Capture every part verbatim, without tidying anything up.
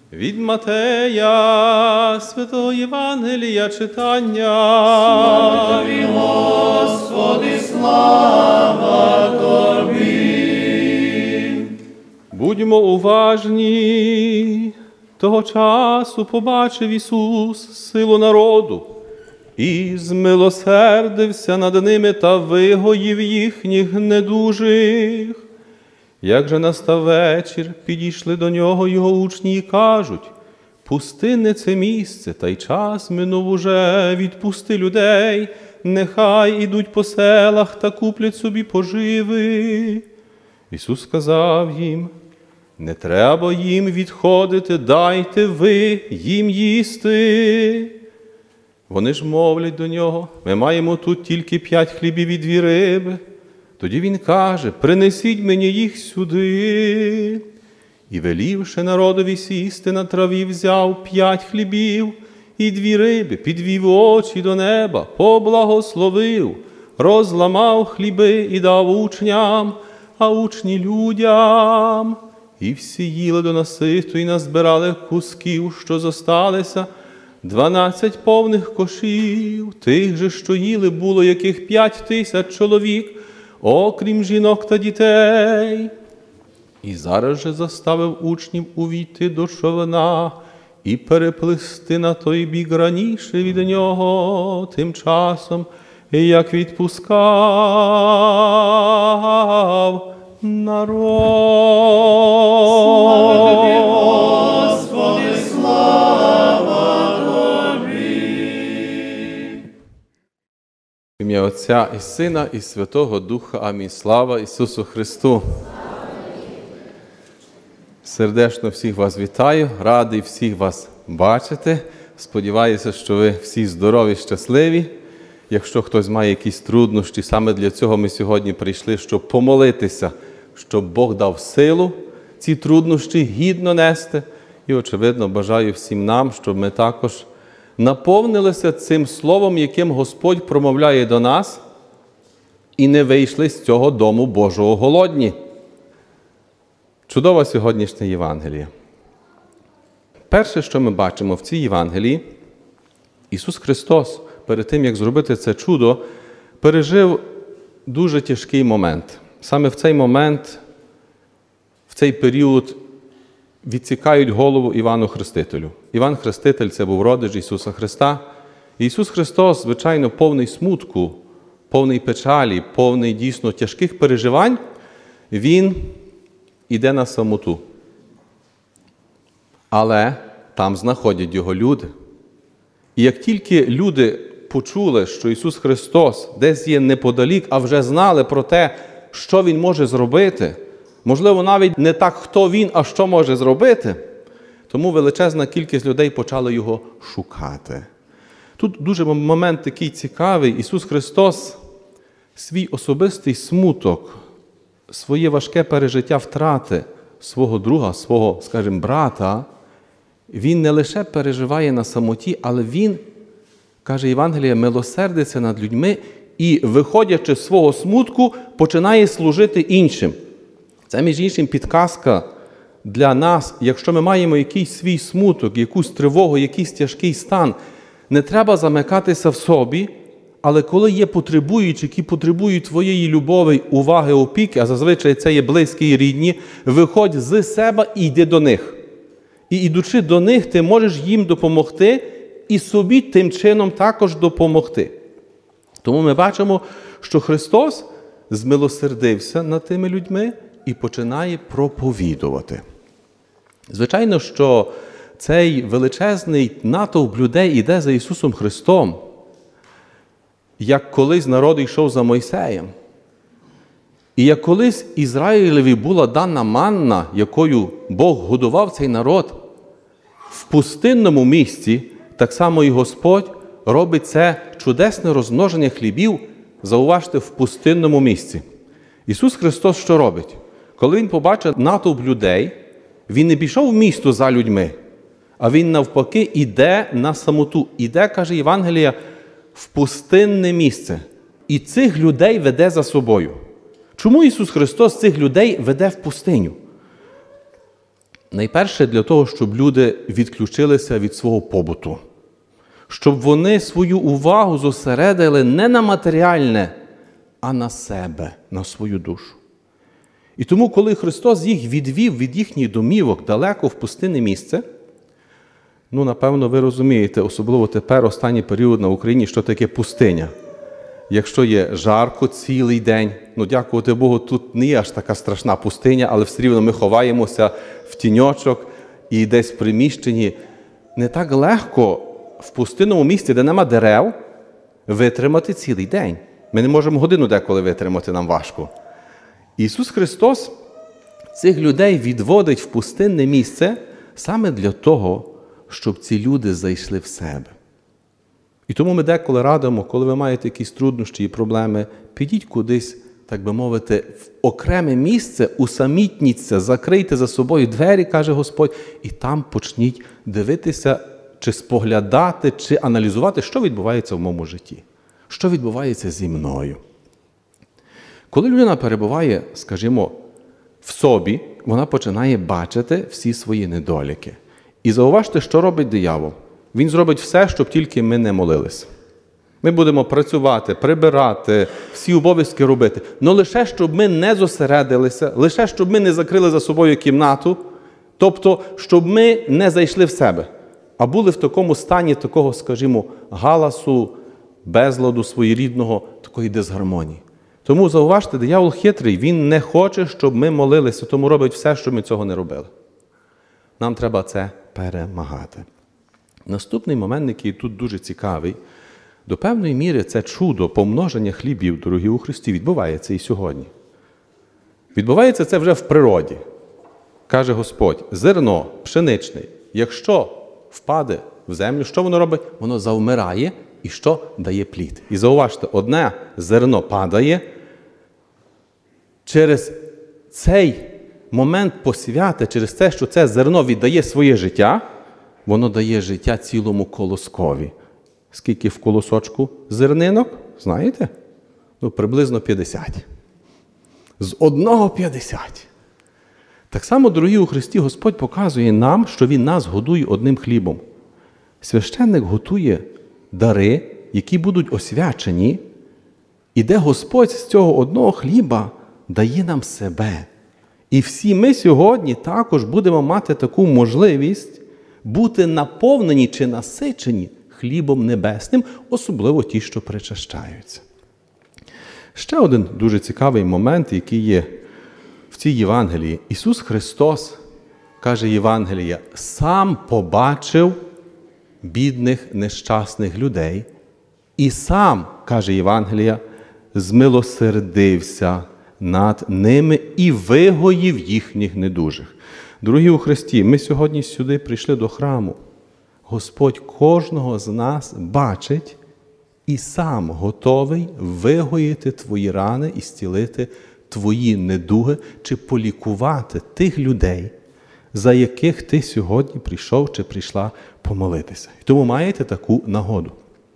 Від Матея, Святого Євангелія читання. Слава Тобі, Господи, слава Тобі. Будьмо уважні. Того часу побачив Ісус силу народу і змилосердився над ними та вигоїв їхніх недужих. Як же настав вечір, підійшли до нього його учні і кажуть: «Пустинне це місце, та й час минув уже, відпусти людей, нехай ідуть по селах та куплять собі поживи». Ісус сказав їм: «Не треба їм відходити, дайте ви їм їсти». Вони ж мовлять до нього: «Ми маємо тут тільки п'ять хлібів і дві риби». Тоді він каже: «Принесіть мені їх сюди». І, велівши народові сісти на траві, взяв п'ять хлібів і дві риби, підвів очі до неба, поблагословив, розламав хліби і дав учням, а учні людям. І всі їли до наситу і назбирали кусків, що зосталися, дванадцять повних кошів. Тих же, що їли, було яких п'ять тисяч чоловік, окрім жінок та дітей. І зараз же заставив учнів увійти до човна і переплисти на той бік раніше від нього, тим часом, як відпускав народ. Слава Тобі, Господи, слава Тобі. В ім'я Отця і Сина, і Святого Духа. Амінь. Слава Ісусу Христу! Сердечно всіх вас вітаю, радий всіх вас бачити. Сподіваюся, що ви всі здорові, щасливі. Якщо хтось має якісь труднощі, саме для цього ми сьогодні прийшли, щоб помолитися, щоб Бог дав силу ці труднощі гідно нести. І, очевидно, бажаю всім нам, щоб ми також наповнилися цим словом, яким Господь промовляє до нас, і не вийшли з цього дому Божого голодні. Чудова сьогоднішня Євангелія. Перше, що ми бачимо в цій Євангелії, Ісус Христос, перед тим, як зробити це чудо, пережив дуже тяжкий момент. Саме в цей момент, в цей період відсікають голову Івану Хрестителю. Іван Хреститель – це був родич Ісуса Христа. І Ісус Христос, звичайно, повний смутку, повний печалі, повний дійсно тяжких переживань, Він іде на самоту. Але там знаходять його люди. І як тільки люди почули, що Ісус Христос десь є неподалік, а вже знали про те, що Він може зробити, можливо, навіть не так, хто Він, а що може зробити, тому величезна кількість людей почали Його шукати. Тут дуже момент такий цікавий. Ісус Христос свій особистий смуток, своє важке пережиття втрати свого друга, свого, скажімо, брата, Він не лише переживає на самоті, але Він, каже Євангелія, милосердиться над людьми і, виходячи з свого смутку, починає служити іншим. Це, між іншим, підказка для нас, якщо ми маємо якийсь свій смуток, якусь тривогу, якийсь тяжкий стан, не треба замикатися в собі, але коли є потребуючі, які потребують твоєї любові, уваги, опіки, а зазвичай це є близькі і рідні, виходь з себе і йди до них. І ідучи до них, ти можеш їм допомогти і собі тим чином також допомогти. Тому ми бачимо, що Христос змилосердився над тими людьми і починає проповідувати. Звичайно, що цей величезний натовп людей іде за Ісусом Христом, як колись народ йшов за Мойсеєм. І як колись Ізраїлеві була дана манна, якою Бог годував цей народ, в пустинному місці, так само і Господь робить це чудесне розмноження хлібів, зауважте, в пустинному місці. Ісус Христос що робить? Коли Він побачив натовп людей, Він не пішов в місто за людьми, а Він навпаки іде на самоту. Іде, каже Євангелія, в пустинне місце. І цих людей веде за собою. Чому Ісус Христос цих людей веде в пустиню? Найперше для того, щоб люди відключилися від свого побуту. Щоб вони свою увагу зосередили не на матеріальне, а на себе, на свою душу. І тому, коли Христос їх відвів від їхніх домівок далеко в пустинне місце, ну, напевно, ви розумієте, особливо тепер, останній період на Україні, що таке пустиня. Якщо є жарко цілий день, ну, дякувати Богу, тут не є аж така страшна пустиня, але все рівно ми ховаємося в тіньочок і десь в приміщенні. Не так легко в пустинному місці, де нема дерев, витримати цілий день. Ми не можемо годину деколи витримати, нам важко. Ісус Христос цих людей відводить в пустинне місце саме для того, щоб ці люди зайшли в себе. І тому ми деколи радимо, коли ви маєте якісь труднощі і проблеми, підіть кудись, так би мовити, в окреме місце, усамітніться, закрийте за собою двері, каже Господь, і там почніть дивитися, чи споглядати, чи аналізувати, що відбувається в моєму житті, що відбувається зі мною. Коли людина перебуває, скажімо, в собі, вона починає бачити всі свої недоліки. І зауважте, що робить диявол. Він зробить все, щоб тільки ми не молились. Ми будемо працювати, прибирати, всі обов'язки робити. Але лише, щоб ми не зосередилися, лише, щоб ми не закрили за собою кімнату, тобто, щоб ми не зайшли в себе, а були в такому стані такого, скажімо, галасу, безладу своєрідного, такої дисгармонії. Тому, зауважте, диявол хитрий, він не хоче, щоб ми молилися, тому робить все, щоб ми цього не робили. Нам треба це перемагати. Наступний момент, який тут дуже цікавий, до певної міри це чудо помноження хлібів, дорогі у Христі, відбувається і сьогодні. Відбувається це вже в природі. Каже Господь, зерно пшеничне, якщо впаде в землю, що воно робить? Воно завмирає і що? Дає плід. І зауважте, одне зерно падає, через цей момент посвяти, через те, що це зерно віддає своє життя, воно дає життя цілому колоскові. Скільки в колосочку зернинок? Знаєте? Ну, приблизно п'ятдесят. З одного п'ятдесят. Так само, дорогі у Христі, Господь показує нам, що Він нас годує одним хлібом. Священник готує дари, які будуть освячені, і де Господь з цього одного хліба дає нам себе. І всі ми сьогодні також будемо мати таку можливість бути наповнені чи насичені хлібом небесним, особливо ті, що причащаються. Ще один дуже цікавий момент, який є в цій Євангелії. Ісус Христос, каже Євангелія, сам побачив бідних, нещасних людей і сам, каже Євангелія, змилосердився над ними і вигоїв їхніх недужих. Дорогі у Христі, ми сьогодні сюди прийшли до храму. Господь кожного з нас бачить і сам готовий вигоїти твої рани і зцілити твої недуги чи полікувати тих людей, за яких ти сьогодні прийшов чи прийшла помолитися. І тому маєте таку нагоду.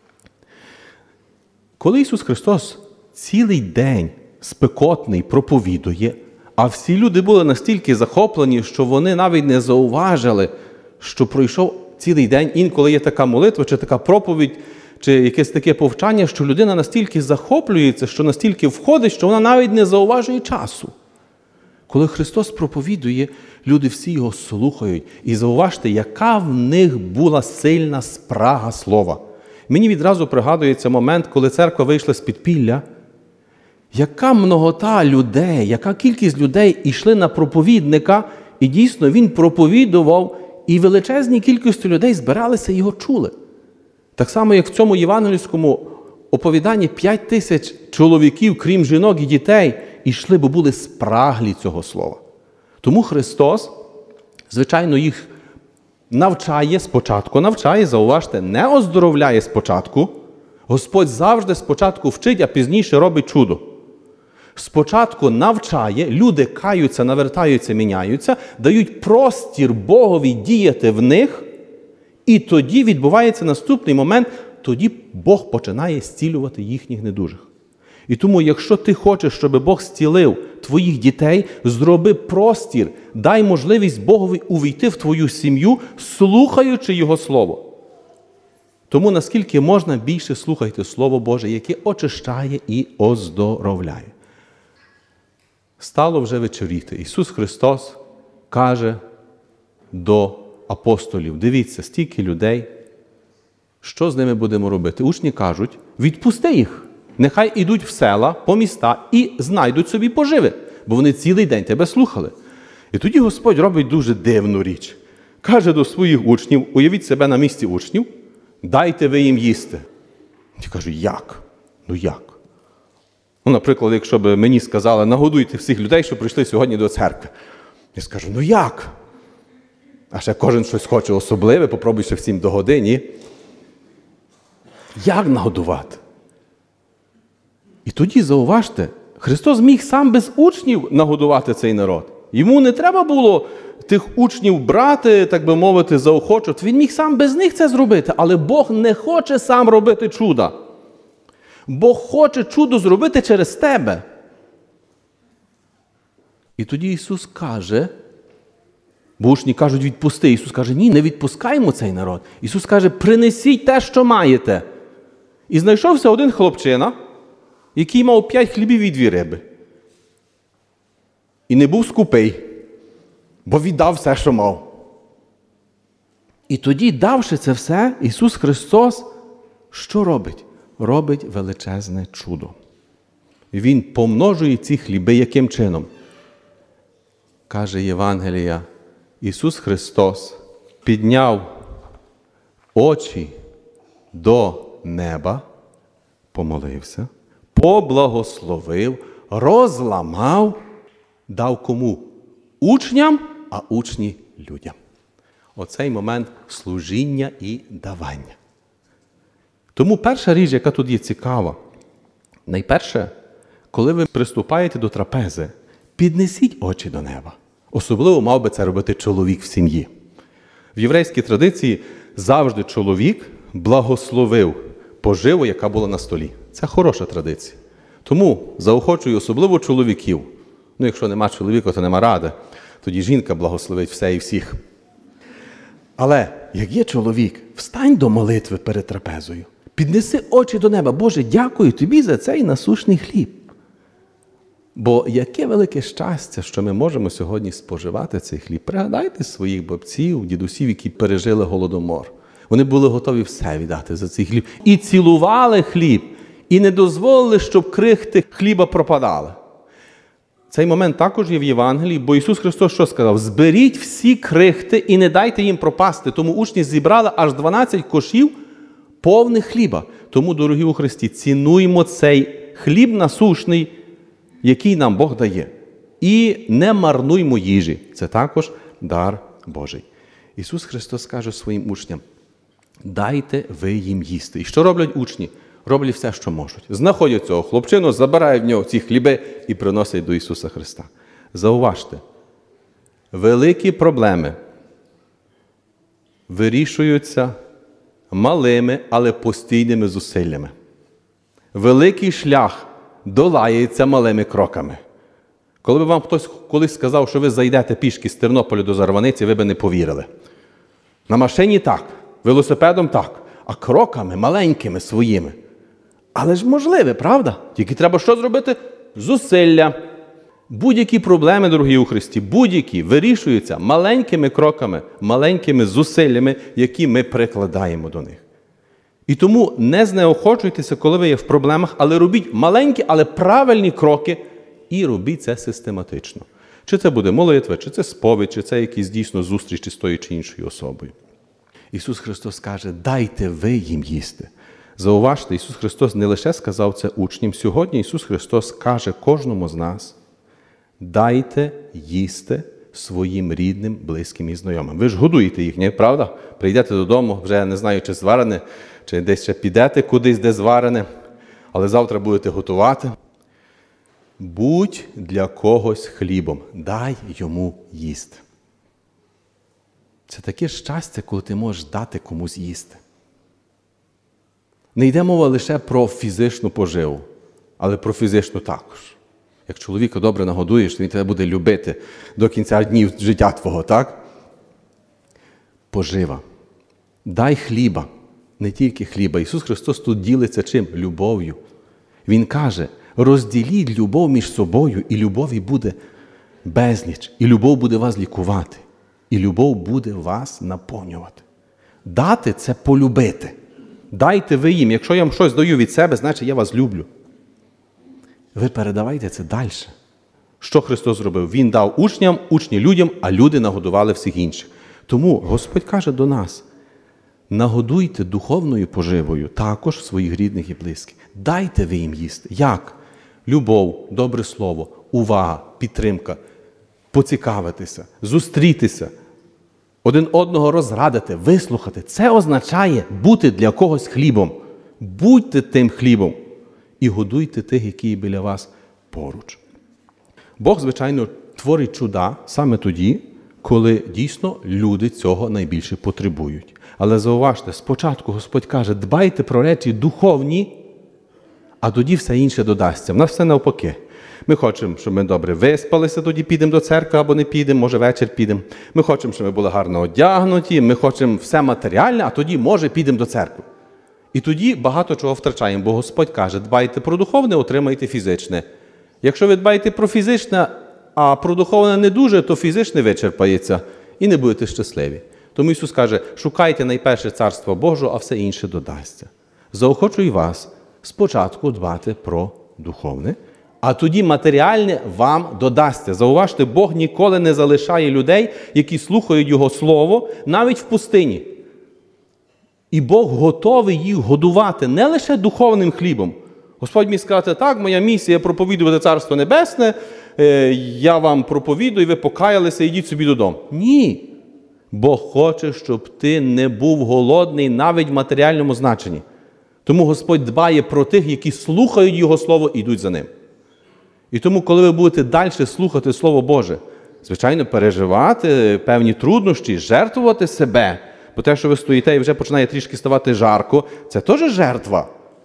Коли Ісус Христос цілий день спекотний проповідує, а всі люди були настільки захоплені, що вони навіть не зауважили, що пройшов цілий день. Інколи є така молитва, чи така проповідь, чи якесь таке повчання, що людина настільки захоплюється, що настільки входить, що вона навіть не зауважує часу. Коли Христос проповідує, люди всі його слухають. І зауважте, яка в них була сильна спрага слова. Мені відразу пригадується момент, коли церква вийшла з підпілля. Яка многота людей, яка кількість людей йшли на проповідника, і дійсно він проповідував, і величезній кількості людей збиралися і його чули. Так само, як в цьому євангельському оповіданні п'ять тисяч чоловіків, крім жінок і дітей, йшли, бо були спраглі цього слова. Тому Христос, звичайно, їх навчає спочатку, навчає, зауважте, не оздоровляє спочатку. Господь завжди спочатку вчить, а пізніше робить чудо. Спочатку навчає, люди каються, навертаються, міняються, дають простір Богові діяти в них, і тоді відбувається наступний момент, тоді Бог починає зцілювати їхніх недужих. І тому, якщо ти хочеш, щоб Бог зцілив твоїх дітей, зроби простір, дай можливість Богові увійти в твою сім'ю, слухаючи Його Слово. Тому, наскільки можна, більше слухайте Слово Боже, яке очищає і оздоровляє. Стало вже вечоріти. Ісус Христос каже до апостолів: дивіться, стільки людей, що з ними будемо робити? Учні кажуть: відпусти їх, нехай ідуть в села, по міста і знайдуть собі поживи, бо вони цілий день тебе слухали. І тоді Господь робить дуже дивну річ. Каже до своїх учнів: уявіть себе на місці учнів, дайте ви їм їсти. Я кажу: як? Ну як? Ну, наприклад, якщо б мені сказали: нагодуйте всіх людей, що прийшли сьогодні до церкви. Я скажу: ну як? А ще кожен щось хоче особливе, попробуй ще всім догоди, ні? Як нагодувати? І тоді, зауважте, Христос міг сам без учнів нагодувати цей народ. Йому не треба було тих учнів брати, так би мовити, заохочувати. Він міг сам без них це зробити. Але Бог не хоче сам робити чуда. Бог хоче чудо зробити через тебе. І тоді Ісус каже, бо учні кажуть: відпусти. Ісус каже: ні, не відпускаємо цей народ. Ісус каже: принесіть те, що маєте. І знайшовся один хлопчина, який мав п'ять хлібів і дві риби. І не був скупий, бо віддав все, що мав. І тоді, давши це все, Ісус Христос що робить? Робить величезне чудо. Він помножує ці хліби яким чином? Каже Євангелія: Ісус Христос підняв очі до неба, помолився, поблагословив, розламав, дав кому? Учням, а учні людям. Оцей момент служіння і давання. Тому перша річ, яка тут є цікава, найперше, коли ви приступаєте до трапези, піднесіть очі до неба. Особливо мав би це робити чоловік в сім'ї. В єврейській традиції завжди чоловік благословив поживу, яка була на столі. Це хороша традиція. Тому заохочую особливо чоловіків. Ну, якщо нема чоловіка, то нема ради. Тоді жінка благословить все і всіх. Але, як є чоловік, встань до молитви перед трапезою. Піднеси очі до неба. Боже, дякую тобі за цей насущний хліб. Бо яке велике щастя, що ми можемо сьогодні споживати цей хліб. Пригадайте своїх бабців, дідусів, які пережили Голодомор. Вони були готові все віддати за цей хліб. І цілували хліб, і не дозволили, щоб крихти хліба пропадали. Цей момент також є в Євангелії, бо Ісус Христос що сказав? Зберіть всі крихти і не дайте їм пропасти. Тому учні зібрали аж дванадцять кошів повних хліба. Тому, дорогі у Христі, цінуємо цей хліб насущний, який нам Бог дає. І не марнуймо їжі. Це також дар Божий. Ісус Христос каже своїм учням: дайте ви їм їсти. І що роблять учні? Роблять все, що можуть. Знаходять цього хлопчину, забирають в нього ці хліби і приносять до Ісуса Христа. Зауважте, великі проблеми вирішуються малими, але постійними зусиллями. Великий шлях долається малими кроками. Коли б вам хтось колись сказав, що ви зайдете пішки з Тернополя до Зарваниці, ви б не повірили. На машині так, велосипедом так, а кроками маленькими своїми. Але ж можливе, правда? Тільки треба що зробити? Зусилля. Будь-які проблеми, дорогі у Христі, будь-які вирішуються маленькими кроками, маленькими зусиллями, які ми прикладаємо до них. І тому не знеохочуйтеся, коли ви є в проблемах, але робіть маленькі, але правильні кроки і робіть це систематично. Чи це буде молитва, чи це сповідь, чи це якісь дійсно зустрічі з тою чи іншою особою. Ісус Христос каже: дайте ви їм їсти. Зауважте, Ісус Христос не лише сказав це учням. Сьогодні Ісус Христос каже кожному з нас: дайте їсти своїм рідним, близьким і знайомим. Ви ж годуєте їх, не правда? Прийдете додому, вже не знаю, чи зварене, чи десь ще підете кудись, де зварене, але завтра будете готувати. Будь для когось хлібом, дай йому їсти. Це таке щастя, коли ти можеш дати комусь їсти. Не йде мова лише про фізичну поживу, але про фізичну також. Як чоловіка добре нагодуєш, то він тебе буде любити до кінця днів життя твого, так? Пожива. Дай хліба, не тільки хліба. Ісус Христос тут ділиться чим? Любов'ю. Він каже, розділіть любов між собою, і любові буде безліч, і любов буде вас лікувати, і любов буде вас наповнювати. Дати – це полюбити. Дайте ви їм. Якщо я вам щось даю від себе, значить я вас люблю. Ви передавайте це далі. Що Христос зробив? Він дав учням, учні людям, а люди нагодували всіх інших. Тому Господь каже до нас, нагодуйте духовною поживою також своїх рідних і близьких. Дайте ви їм їсти. Як? Любов, добре слово, увага, підтримка, поцікавитися, зустрітися, один одного розрадити, вислухати. Це означає бути для когось хлібом. Будьте тим хлібом і годуйте тих, які біля вас поруч. Бог, звичайно, творить чуда саме тоді, коли дійсно люди цього найбільше потребують. Але зауважте, спочатку Господь каже, дбайте про речі духовні, а тоді все інше додасться. В нас все навпаки. Ми хочемо, щоб ми добре виспалися, тоді підемо до церкви або не підемо, може вечір підемо. Ми хочемо, щоб ми були гарно одягнуті, ми хочемо все матеріальне, а тоді, може, підемо до церкви. І тоді багато чого втрачаємо, бо Господь каже, дбайте про духовне, отримайте фізичне. Якщо ви дбаєте про фізичне, а про духовне не дуже, то фізичне вичерпається і не будете щасливі. Тому Ісус каже, шукайте найперше Царство Божого, а все інше додасться. Заохочую вас спочатку дбати про духовне, а тоді матеріальне вам додасться. Зауважте, Бог ніколи не залишає людей, які слухають Його Слово, навіть в пустині. І Бог готовий їх годувати не лише духовним хлібом. Господь міг сказати, так, моя місія проповідувати Царство Небесне, я вам проповідую, ви покаялися, йдіть собі додому. Ні. Бог хоче, щоб ти не був голодний навіть в матеріальному значенні. Тому Господь дбає про тих, які слухають Його Слово і йдуть за Ним. І тому, коли ви будете далі слухати Слово Боже, звичайно, переживати певні труднощі, жертвувати себе, бо те, що ви стоїте і вже починає трішки ставати жарко, це теж жертва.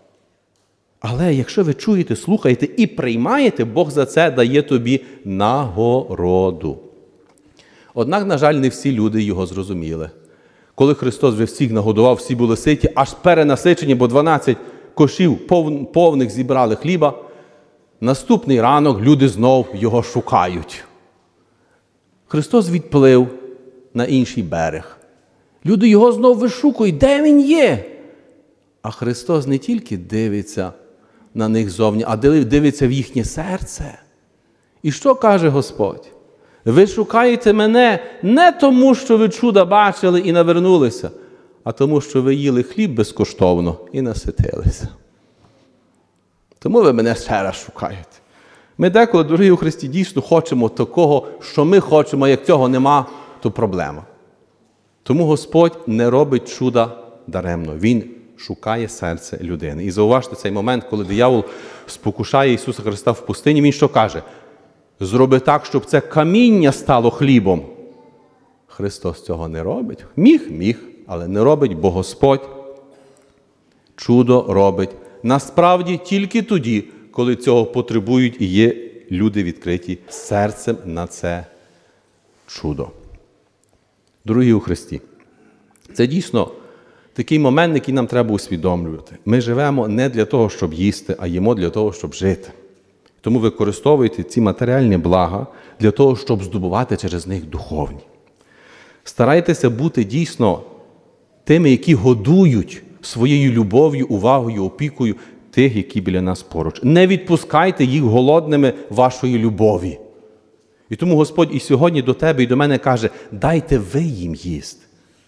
Але якщо ви чуєте, слухаєте і приймаєте, Бог за це дає тобі нагороду. Однак, на жаль, не всі люди його зрозуміли. Коли Христос вже всіх нагодував, всі були ситі, аж перенасичені, бо дванадцять кошів повних зібрали хліба, наступний ранок люди знов його шукають. Христос відплив на інший берег. Люди його знов вишукують, де він є? А Христос не тільки дивиться на них зовні, а дивиться в їхнє серце. І що каже Господь? Ви шукаєте мене не тому, що ви чуда бачили і навернулися, а тому, що ви їли хліб безкоштовно і наситилися. Тому ви мене ще раз шукаєте. Ми деколи, дорогі у Христі, дійсно хочемо такого, що ми хочемо, а як цього нема, то проблема. Тому Господь не робить чуда даремно. Він шукає серце людини. І зауважте цей момент, коли диявол спокушає Ісуса Христа в пустині, Він що каже? Зроби так, щоб це каміння стало хлібом. Христос цього не робить. Міг, міг, але не робить, бо Господь чудо робить. Насправді тільки тоді, коли цього потребують і є люди відкриті серцем на це чудо. Дорогі у Христі, це дійсно такий момент, який нам треба усвідомлювати. Ми живемо не для того, щоб їсти, а їмо для того, щоб жити. Тому використовуйте ці матеріальні блага для того, щоб здобувати через них духовні. Старайтеся бути дійсно тими, які годують своєю любов'ю, увагою, опікою тих, які біля нас поруч. Не відпускайте їх голодними вашої любові. І тому Господь і сьогодні до тебе і до мене каже, дайте ви їм їсти.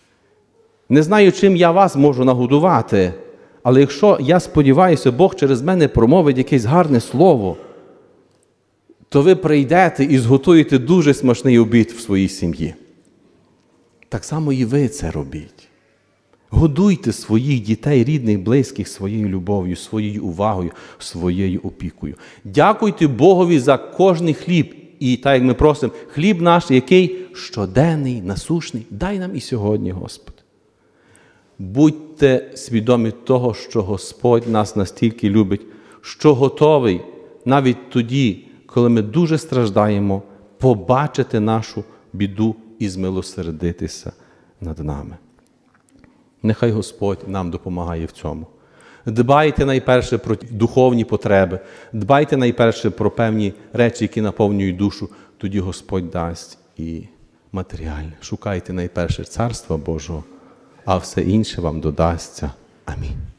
Не знаю, чим я вас можу нагодувати, але якщо, я сподіваюся, Бог через мене промовить якесь гарне слово, то ви прийдете і зготуєте дуже смачний обід в своїй сім'ї. Так само і ви це робіть. Годуйте своїх дітей, рідних, близьких своєю любов'ю, своєю увагою, своєю опікою. Дякуйте Богові за кожний хліб. І так, як ми просимо, хліб наш, який щоденний, насущний, дай нам і сьогодні, Господи. Будьте свідомі того, що Господь нас настільки любить, що готовий навіть тоді, коли ми дуже страждаємо, побачити нашу біду і змилосердитися над нами. Нехай Господь нам допомагає в цьому. Дбайте найперше про духовні потреби, дбайте найперше про певні речі, які наповнюють душу, тоді Господь дасть і матеріальне. Шукайте найперше Царства Божого, а все інше вам додасться. Амінь.